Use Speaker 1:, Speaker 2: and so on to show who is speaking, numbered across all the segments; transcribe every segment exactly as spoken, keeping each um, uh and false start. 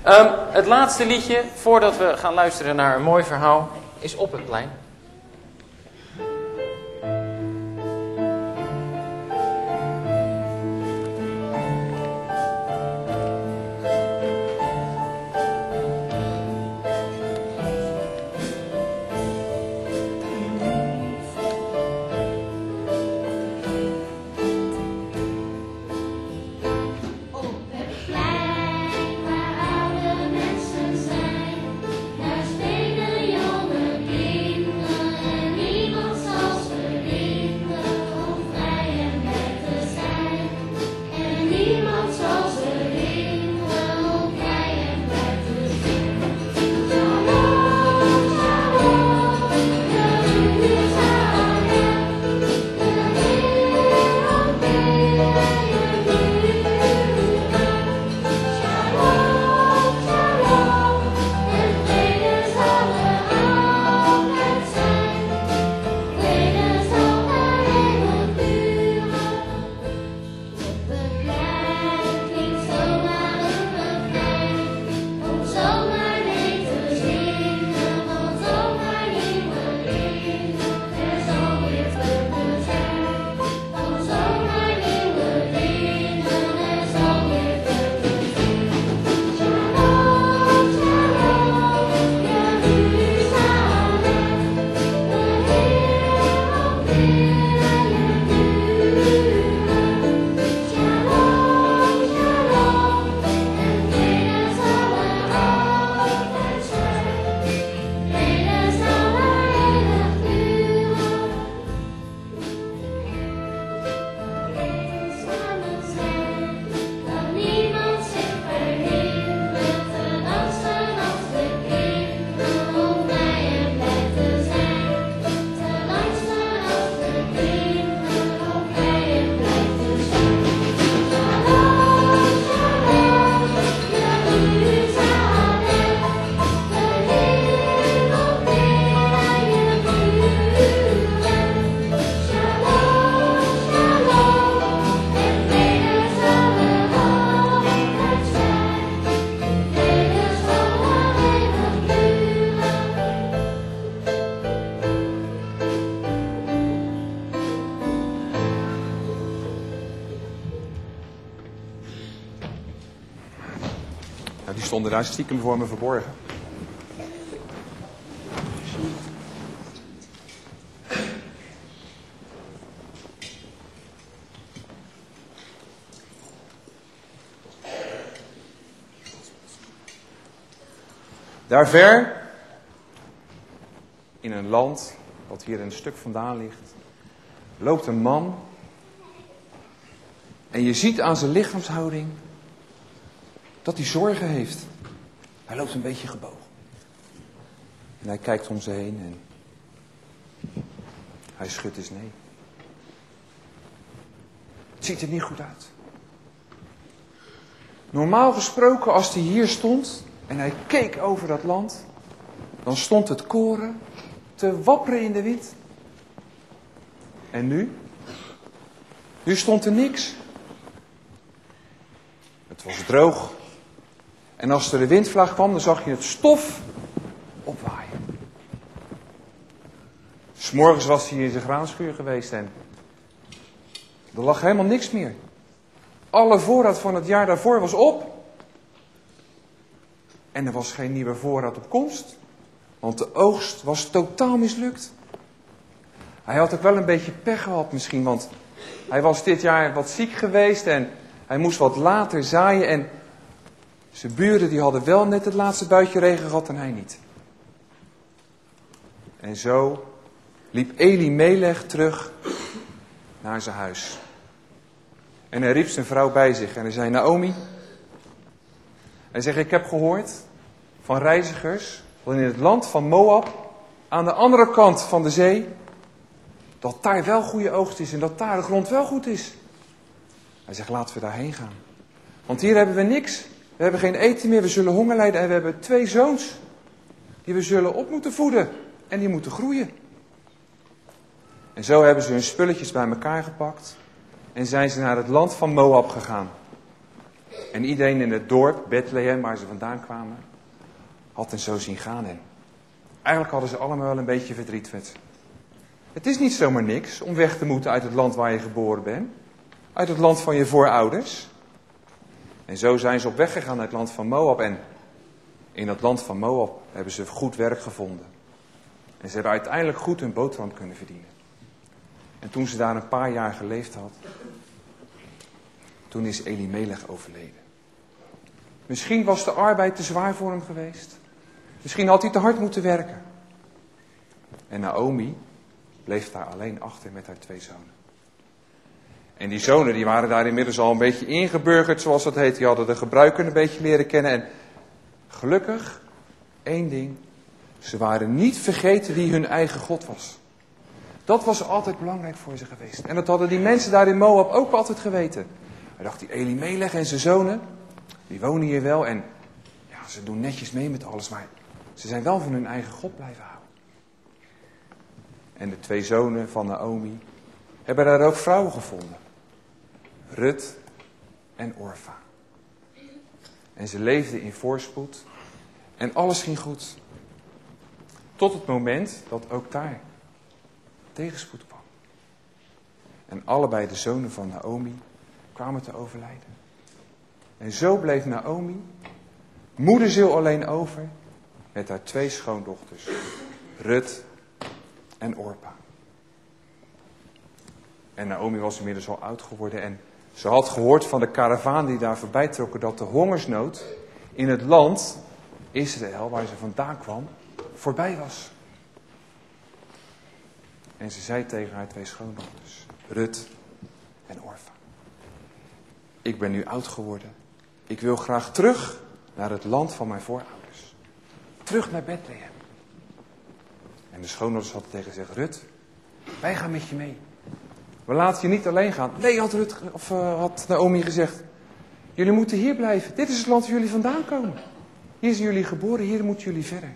Speaker 1: Um, het laatste liedje, voordat we gaan luisteren naar een mooi verhaal, is Op het plein.
Speaker 2: Die stonden daar stiekem voor me verborgen. Daar ver, in een land dat hier een stuk vandaan ligt, loopt een man. En je ziet aan zijn lichaamshouding dat hij zorgen heeft. Hij loopt een beetje gebogen. En hij kijkt om zich heen en hij schudt eens nee. Het ziet er niet goed uit. Normaal gesproken, als hij hier stond en hij keek over dat land, dan stond het koren te wapperen in de wind. En nu? Nu stond er niks. Het was droog. En als er de windvlaag kwam, dan zag je het stof opwaaien. 'S Morgens was hij in zijn graanschuur geweest en er lag helemaal niks meer. Alle voorraad van het jaar daarvoor was op. En er was geen nieuwe voorraad op komst, want de oogst was totaal mislukt. Hij had ook wel een beetje pech gehad misschien, want hij was dit jaar wat ziek geweest en hij moest wat later zaaien en zijn buren die hadden wel net het laatste buitje regen gehad en hij niet. En zo liep Elimelech terug naar zijn huis. En hij riep zijn vrouw bij zich en hij zei, Naomi. Hij zegt, ik heb gehoord van reizigers dat in het land van Moab, aan de andere kant van de zee, dat daar wel goede oogst is en dat daar de grond wel goed is. Hij zegt, laten we daarheen gaan. Want hier hebben we niks. We hebben geen eten meer, we zullen honger lijden en we hebben twee zoons die we zullen op moeten voeden en die moeten groeien. En zo hebben ze hun spulletjes bij elkaar gepakt en zijn ze naar het land van Moab gegaan. En iedereen in het dorp, Bethlehem, waar ze vandaan kwamen, had hen zo zien gaan. En eigenlijk hadden ze allemaal wel een beetje verdriet met. Het is niet zomaar niks om weg te moeten uit het land waar je geboren bent. Uit het land van je voorouders. En zo zijn ze op weg gegaan naar het land van Moab. En in dat land van Moab hebben ze goed werk gevonden. En ze hebben uiteindelijk goed hun boterham kunnen verdienen. En toen ze daar een paar jaar geleefd had, toen is Elimelech overleden. Misschien was de arbeid te zwaar voor hem geweest. Misschien had hij te hard moeten werken. En Naomi bleef daar alleen achter met haar twee zonen. En die zonen die waren daar inmiddels al een beetje ingeburgerd, zoals dat heet. Die hadden de gebruiken een beetje leren kennen. En gelukkig, één ding, ze waren niet vergeten wie hun eigen God was. Dat was altijd belangrijk voor ze geweest. En dat hadden die mensen daar in Moab ook altijd geweten. Hij dacht, die Elimelech en zijn zonen, die wonen hier wel. En ja, ze doen netjes mee met alles, maar ze zijn wel van hun eigen God blijven houden. En de twee zonen van Naomi hebben daar ook vrouwen gevonden. Rut en Orfa. En ze leefden in voorspoed. En alles ging goed. Tot het moment dat ook daar tegenspoed kwam. En allebei de zonen van Naomi kwamen te overlijden. En zo bleef Naomi moederziel alleen over met haar twee schoondochters. Rut en Orpa. En Naomi was inmiddels al oud geworden en ze had gehoord van de karavaan die daar voorbij trokken dat de hongersnood in het land Israël, waar ze vandaan kwam, voorbij was. En ze zei tegen haar twee schoondochters, Rut en Orfa. Ik ben nu oud geworden. Ik wil graag terug naar het land van mijn voorouders. Terug naar Bethlehem. En de schoondochters hadden tegen gezegd, Rut, wij gaan met je mee. We laten je niet alleen gaan. Nee, had, Rut, of, uh, had Naomi gezegd. Jullie moeten hier blijven. Dit is het land waar jullie vandaan komen. Hier zijn jullie geboren, hier moeten jullie verder.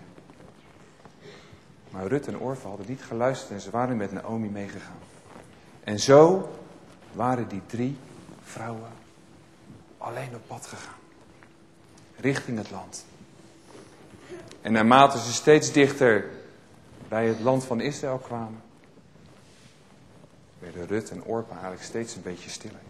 Speaker 2: Maar Rut en Orfa hadden niet geluisterd en ze waren met Naomi meegegaan. En zo waren die drie vrouwen alleen op pad gegaan. Richting het land. En naarmate ze steeds dichter bij het land van Israël kwamen, werden Rut en Orpa eigenlijk steeds een beetje stiller.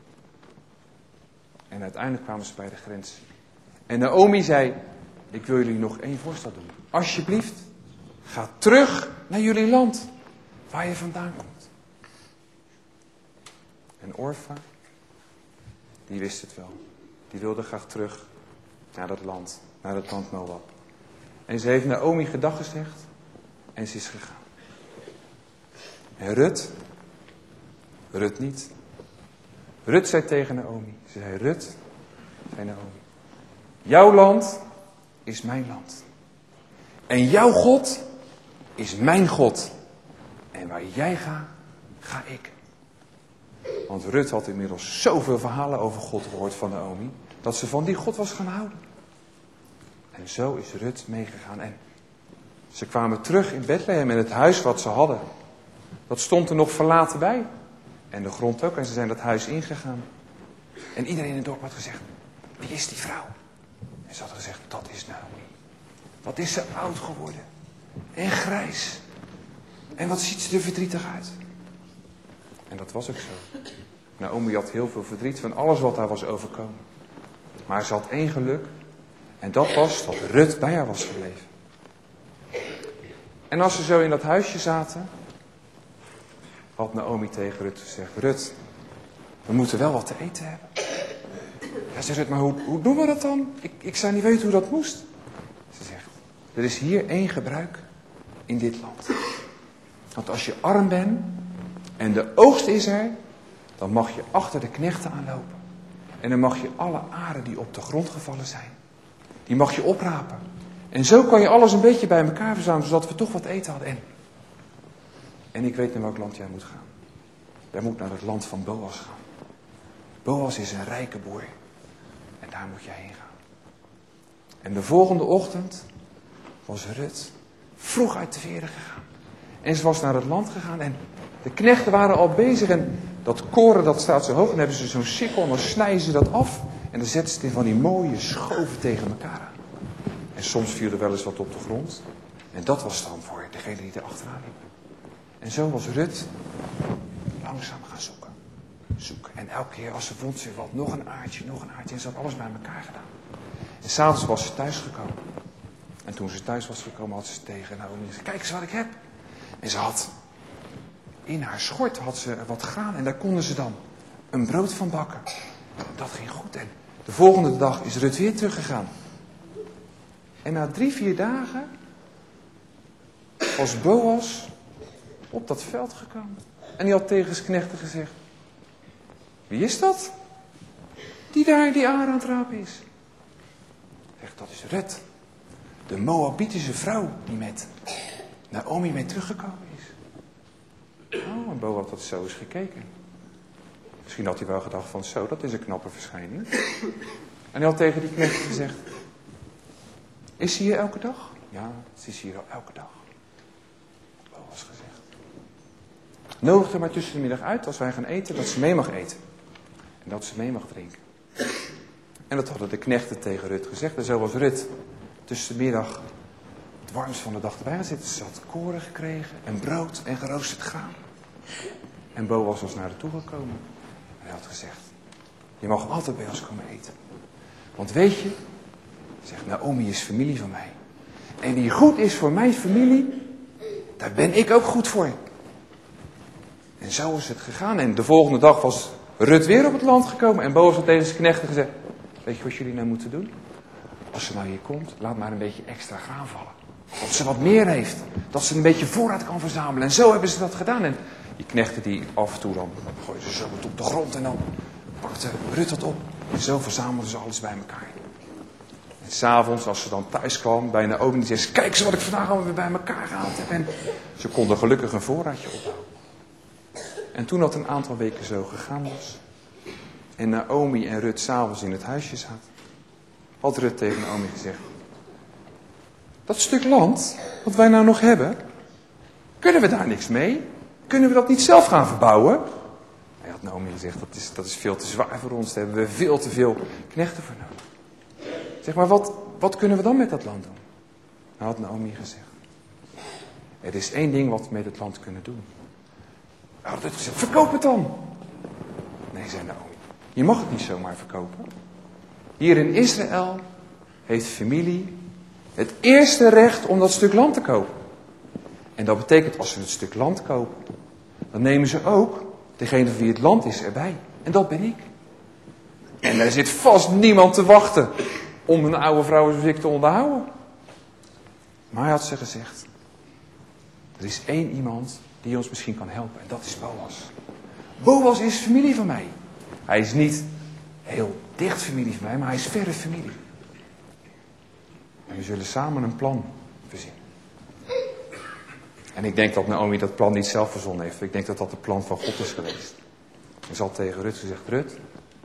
Speaker 2: En uiteindelijk kwamen ze bij de grens. En Naomi zei, ik wil jullie nog één voorstel doen. Alsjeblieft, ga terug naar jullie land, waar je vandaan komt. En Orfa, die wist het wel. Die wilde graag terug naar dat land, naar het land Moab. En ze heeft Naomi gedag gezegd en ze is gegaan. En Rut, Rut niet. Rut zei tegen Naomi, ze zei, Rut, zei Naomi, jouw land is mijn land. En jouw God is mijn God. En waar jij gaat, ga ik. Want Rut had inmiddels zoveel verhalen over God gehoord van Naomi, dat ze van die God was gaan houden. En zo is Rut meegegaan. En ze kwamen terug in Bethlehem en het huis wat ze hadden, dat stond er nog verlaten bij. En de grond ook. En ze zijn dat huis ingegaan. En iedereen in het dorp had gezegd, wie is die vrouw? En ze hadden gezegd, dat is Naomi. Wat is ze oud geworden. En grijs. En wat ziet ze er verdrietig uit. En dat was ook zo. Naomi had heel veel verdriet van alles wat haar was overkomen. Maar ze had één geluk. En dat was dat Rut bij haar was gebleven. En als ze zo in dat huisje zaten, had Naomi tegen Rut gezegd, Rut, we moeten wel wat te eten hebben. Hij zegt, Rut, maar hoe, hoe doen we dat dan? Ik, ik zou niet weten hoe dat moest. Ze zegt, er is hier één gebruik in dit land. Want als je arm bent en de oogst is er, dan mag je achter de knechten aanlopen. En dan mag je alle aren die op de grond gevallen zijn, die mag je oprapen. En zo kan je alles een beetje bij elkaar verzamelen, zodat we toch wat eten hadden. En, en ik weet naar welk land jij moet gaan. Jij moet naar het land van Boas gaan. Boas is een rijke boer. En daar moet jij heen gaan. En de volgende ochtend was Rut vroeg uit de veren gegaan. En ze was naar het land gegaan en de knechten waren al bezig. En dat koren dat staat zo hoog. En dan hebben ze zo'n sikkel en dan snijden ze dat af. En dan zetten ze het in van die mooie schoven tegen elkaar aan. En soms viel er wel eens wat op de grond. En dat was dan voor degene die er achteraan liep. En zo was Rut langzaam gaan zoeken. Zoeken. En elke keer als ze vond ze wat, nog een aardje, nog een aardje. En ze had alles bij elkaar gedaan. En s'avonds was ze thuisgekomen. En toen ze thuis was gekomen had ze tegen Naomi gezegd, kijk eens wat ik heb. En ze had, in haar schort had ze wat graan. En daar konden ze dan een brood van bakken. Dat ging goed. En de volgende dag is Rut weer teruggegaan. En na drie, vier dagen was Boas op dat veld gekomen. En die had tegen zijn knechten gezegd, wie is dat? Die daar die aar aan het rapen is. Zegt, dat is Rut. De Moabitische vrouw die met Naomi mee teruggekomen is. Oh, en Boas had zo eens gekeken. Misschien had hij wel gedacht van zo, dat is een knappe verschijning. En hij had tegen die knechten gezegd, is ze hier elke dag? Ja, ze is hier al elke dag. Boas gezegd. Nodig er maar tussen de middag uit als wij gaan eten, dat ze mee mag eten. En dat ze mee mag drinken. En dat hadden de knechten tegen Rut gezegd. En zo was Rut tussen de middag het warmst van de dag erbij gaan zitten. Ze had koren gekregen en brood en geroosterd graan. En Boas was naar haar toe gekomen. En hij had gezegd, je mag altijd bij ons komen eten. Want weet je, zegt Naomi is familie van mij. En wie goed is voor mijn familie, daar ben ik ook goed voor. En zo is het gegaan. En de volgende dag was Rut weer op het land gekomen. En Boas had tegen zijn knechten gezegd, weet je wat jullie nou moeten doen? Als ze nou hier komt, laat maar een beetje extra graan vallen. Dat ze wat meer heeft. Dat ze een beetje voorraad kan verzamelen. En zo hebben ze dat gedaan. En die knechten die af en toe dan gooiden ze zo wat op de grond. En dan pakte Rut dat op. En zo verzamelden ze alles bij elkaar. En s'avonds, als ze dan thuis kwam bij Naomi, die zei ze, kijk eens wat ik vandaag allemaal weer bij elkaar gehaald heb. En ze konden gelukkig een voorraadje opbouwen. En toen dat een aantal weken zo gegaan was, en Naomi en Rut s'avonds in het huisje zaten, had Rut tegen Naomi gezegd, dat stuk land, wat wij nou nog hebben, kunnen we daar niks mee? Kunnen we dat niet zelf gaan verbouwen? Hij had Naomi gezegd, dat is, dat is veel te zwaar voor ons, daar hebben we veel te veel knechten voor nodig. Zeg maar, wat, wat kunnen we dan met dat land doen? Hij had Naomi gezegd, er is één ding wat we met het land kunnen doen. Hij had het gezegd, verkoop het dan. Nee, zei Naomi, je mag het niet zomaar verkopen. Hier in Israël heeft familie het eerste recht om dat stuk land te kopen. En dat betekent, als ze het stuk land kopen, dan nemen ze ook degene van wie het land is erbij. En dat ben ik. En er zit vast niemand te wachten om een oude vrouw zoals ik te onderhouden. Maar hij had ze gezegd, er is één iemand die ons misschien kan helpen. En dat is Boas. Boas is familie van mij. Hij is niet heel dicht familie van mij, maar hij is verre familie. En we zullen samen een plan verzinnen. En ik denk dat Naomi dat plan niet zelf verzonnen heeft. Ik denk dat dat het plan van God is geweest. En ze had tegen Rut gezegd, Rut,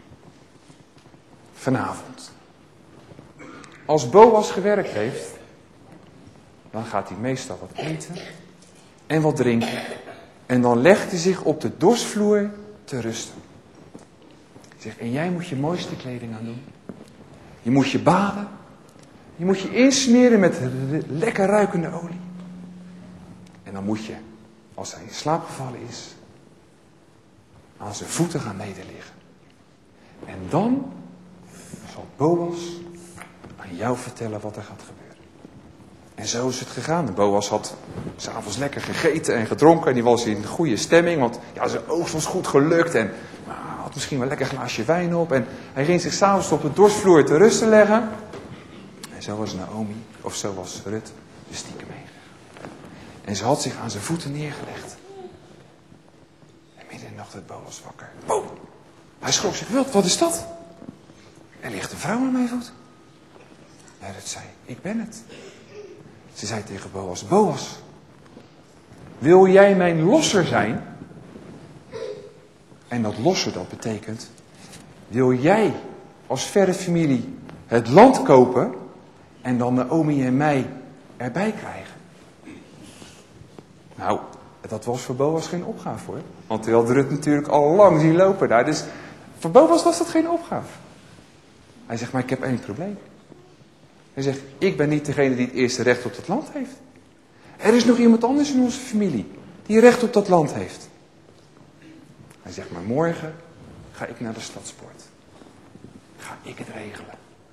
Speaker 2: vanavond, als Boas gewerkt heeft, dan gaat hij meestal wat eten en wat drinken. En dan legt hij zich op de dorsvloer te rusten. Ik zeg, en jij moet je mooiste kleding aan doen. Je moet je baden. Je moet je insmeren met lekker ruikende olie. En dan moet je, als hij in slaap gevallen is, aan zijn voeten gaan nederliggen. En dan zal Boas aan jou vertellen wat er gaat gebeuren. En zo is het gegaan. Boas had 's avonds lekker gegeten en gedronken. En die was in goede stemming. Want ja, zijn oogst was goed gelukt. En nou, had misschien wel lekker een glaasje wijn op. En hij ging zich 's avonds op de dorsvloer te rusten leggen. En zo was Naomi, of zo was Rut, de stiekem heen. En ze had zich aan zijn voeten neergelegd. En midden in de nacht werd Boas wakker. Boom! Hij schrok zich wild. Wat is dat? Er ligt een vrouw aan mijn voet. En Rut zei, ik ben het. Ze zei tegen Boas, Boas, wil jij mijn losser zijn? En dat losser, dat betekent, wil jij als verre familie het land kopen en dan Naomi en mij erbij krijgen? Nou, dat was voor Boas geen opgave hoor. Want hij had Rut natuurlijk al lang zien lopen daar. Dus voor Boas was dat geen opgave. Hij zegt, maar ik heb één probleem. Hij zegt, ik ben niet degene die het eerste recht op dat land heeft. Er is nog iemand anders in onze familie die recht op dat land heeft. Hij zegt, maar morgen ga ik naar de stadspoort. Ga ik het regelen.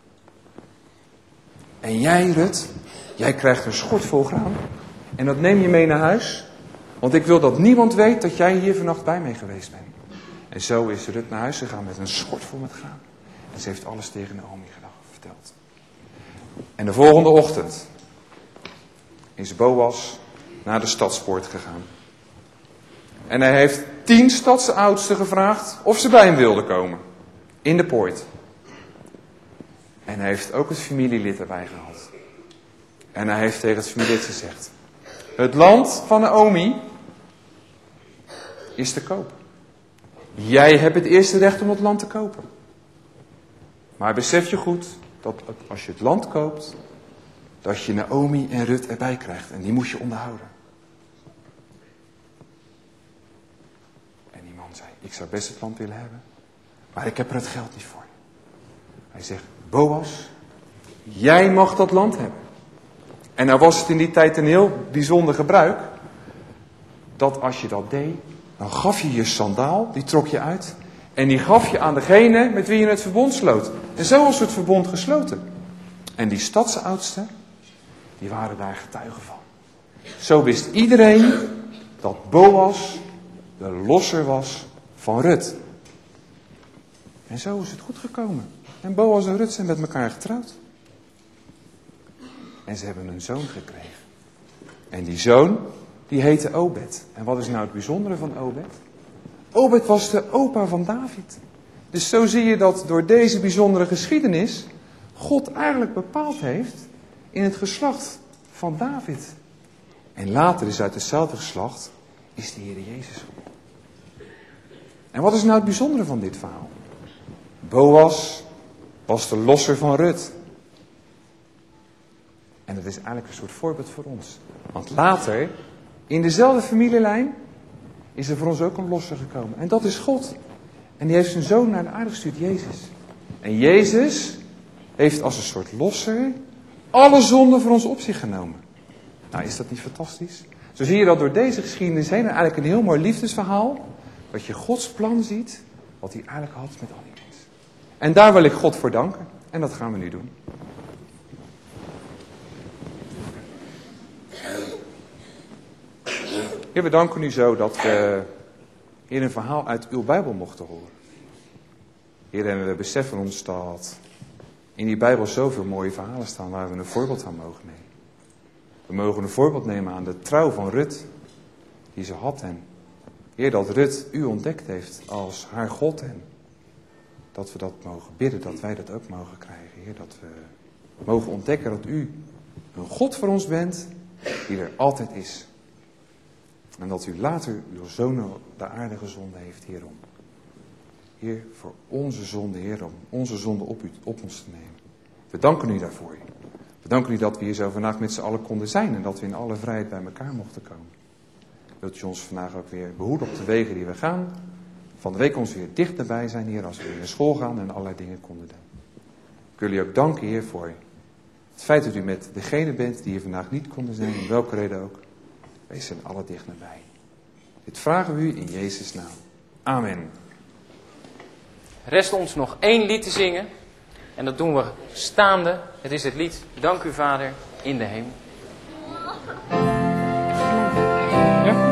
Speaker 2: En jij, Rut, jij krijgt een schort vol graan. En dat neem je mee naar huis. Want ik wil dat niemand weet dat jij hier vannacht bij mij geweest bent. En zo is Rut naar huis gegaan met een schort vol met graan. En ze heeft alles tegen Naomi verteld. En de volgende ochtend is Boas naar de stadspoort gegaan. En hij heeft tien stadsoudsten gevraagd of ze bij hem wilden komen. In de poort. En hij heeft ook het familielid erbij gehaald. En hij heeft tegen het familielid gezegd: het land van Naomi is te koop. Jij hebt het eerste recht om het land te kopen. Maar besef je goed dat als je het land koopt, dat je Naomi en Rut erbij krijgt. En die moet je onderhouden. En die man zei: ik zou best het land willen hebben, maar ik heb er het geld niet voor. Hij zegt: Boas, jij mag dat land hebben. En nou was het in die tijd een heel bijzonder gebruik, dat als je dat deed, dan gaf je je sandaal, die trok je uit, en die gaf je aan degene met wie je het verbond sloot. En zo was het verbond gesloten. En die stadsoudsten, die waren daar getuigen van. Zo wist iedereen dat Boas de losser was van Rut. En zo is het goed gekomen. En Boas en Rut zijn met elkaar getrouwd. En ze hebben een zoon gekregen. En die zoon, die heette Obed. En wat is nou het bijzondere van Obed? Obed was de opa van David. Dus zo zie je dat door deze bijzondere geschiedenis God eigenlijk bepaald heeft in het geslacht van David. En later is uit hetzelfde geslacht is de Heer Jezus geboren. En wat is nou het bijzondere van dit verhaal? Boas was de losser van Rut. En dat is eigenlijk een soort voorbeeld voor ons. Want later, in dezelfde familielijn, is er voor ons ook een losser gekomen. En dat is God. En die heeft zijn zoon naar de aarde gestuurd, Jezus. En Jezus heeft als een soort losser alle zonden voor ons op zich genomen. Nou, is dat niet fantastisch? Zo zie je dat door deze geschiedenis heen eigenlijk een heel mooi liefdesverhaal. Dat je Gods plan ziet, wat hij eigenlijk had met al die mensen. En daar wil ik God voor danken. En dat gaan we nu doen. Heer, we danken u zo dat we hier een verhaal uit uw Bijbel mochten horen. Heer, en we beseffen ons dat in die Bijbel zoveel mooie verhalen staan waar we een voorbeeld aan mogen nemen. We mogen een voorbeeld nemen aan de trouw van Rut, die ze had. En Heer, dat Rut u ontdekt heeft als haar God. En dat we dat mogen bidden, dat wij dat ook mogen krijgen. Heer, dat we mogen ontdekken dat u een God voor ons bent, die er altijd is. En dat u later uw zoon de aarde gezonden heeft, Heer, om. Heer, voor onze zonde, Heer, om onze zonde op, u, op ons te nemen. We danken u daarvoor. We danken u dat we hier zo vandaag met z'n allen konden zijn en dat we in alle vrijheid bij elkaar mochten komen. Wilt u ons vandaag ook weer behoeden op de wegen die we gaan. Van de week ons weer dichterbij zijn, Heer, als we weer naar school gaan en allerlei dingen konden doen. Ik wil u ook danken, Heer, voor het feit dat u met degene bent die hier vandaag niet konden zijn, om welke reden ook. Wees zijn alle dicht nabij. Dit vragen we u in Jezus' naam. Amen.
Speaker 1: Rest ons nog één lied te zingen. En dat doen we staande. Het is het lied Dank u Vader in de hemel. Ja?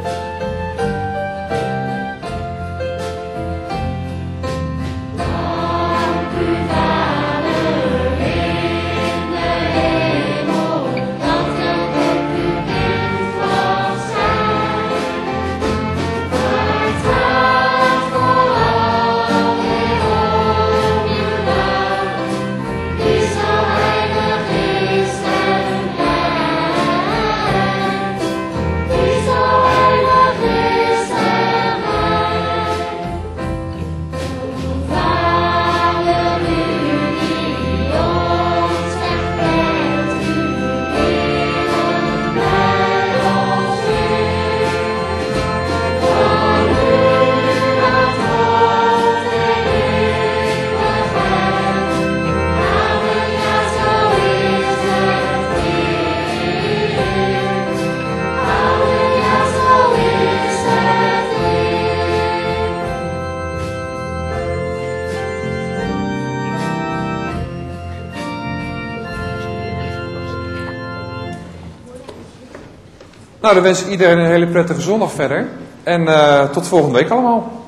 Speaker 3: Ah
Speaker 2: Nou, dan wens ik iedereen een hele prettige zondag verder. En uh, tot volgende week allemaal.